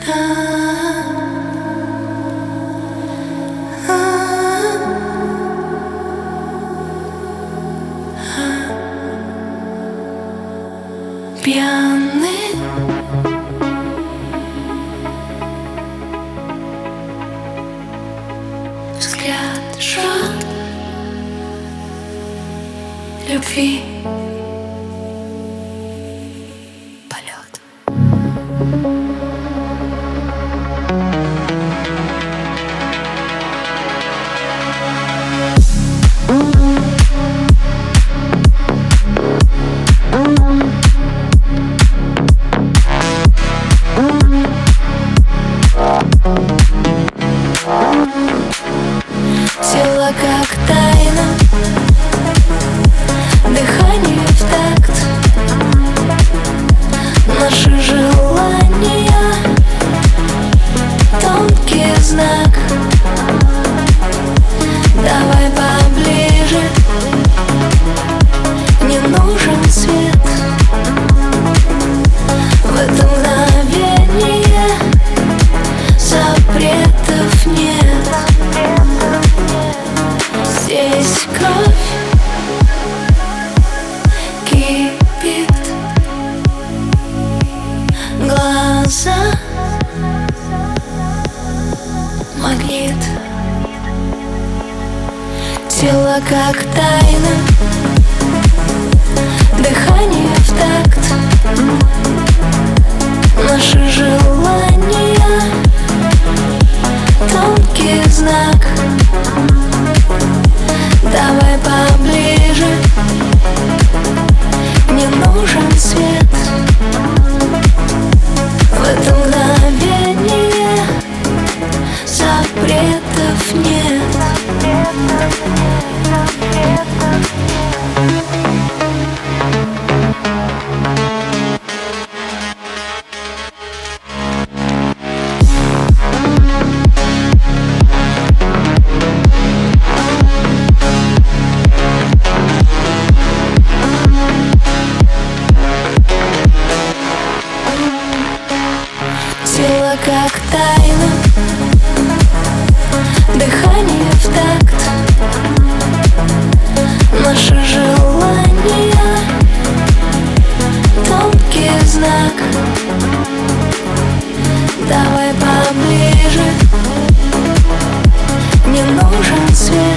Пьяный взгляд, шаг любви, полет. Тело как тайна, дыхание в такт, наши желания, тонкий знак. Давай поближе, не нужен свет. В это мгновение запретов нет. Здесь кровь кипит, глаза магнит, тело как тайна, дыхание в такт, наши желания, тонкий знак. Давай поближе, не нужен свет. В это мгновение запретов нет. Тело как тайна, дыхание в такт, наши желания, тонкий знак. Давай поближе, не нужен свет.